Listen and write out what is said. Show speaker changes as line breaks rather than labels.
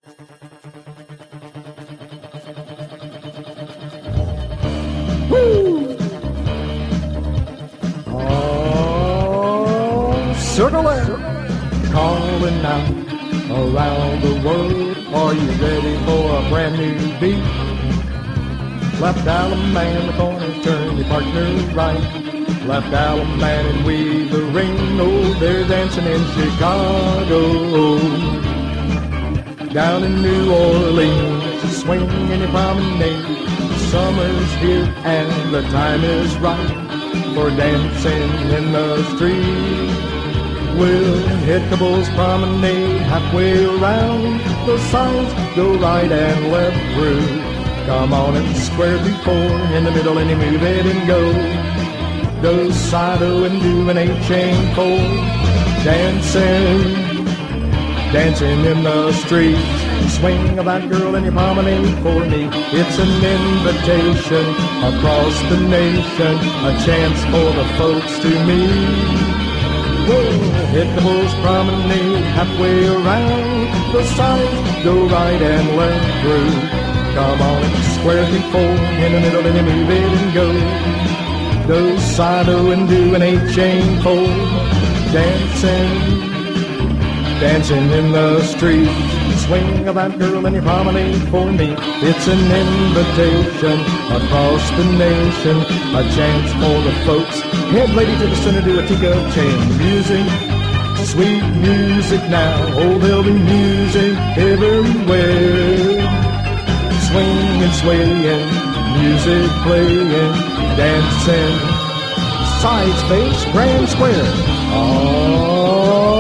Woo! Oh, circle it, calling out around the world. Are you ready for a brand new beat? Left Alabama in the corner, turn your partner right. Left Alabama and weave the ring. Oh, they're dancing in Chicago. Down in New Orleans, swing in your promenade. Summer's here and the time is right for dancing in the street. We'll hit the Bulls Promenade halfway around. The signs go right and left through. Come on and square before, in the middle and you move it and go. Do side-o and do an 8-chain fold. Dancing, dancing in the street. Swing that girl in your promenade for me. It's an invitation across the nation, a chance for the folks to meet. Whoa, hit the Bulls Promenade halfway around. The signs go right and left through. Come on and square before, in the middle and you move it and go. Do side-o and do an 8-chain fold. Dancing, dancing in the street. Swing that girl in your promenade for me. It's an invitation across the nation, a chance for the folks. Head lady to the center, do a teacup chain. Music, sweet music now. Oh, there'll be music everywhere. Swinging, swaying, music playing, dancing, side space, grand square. Oh.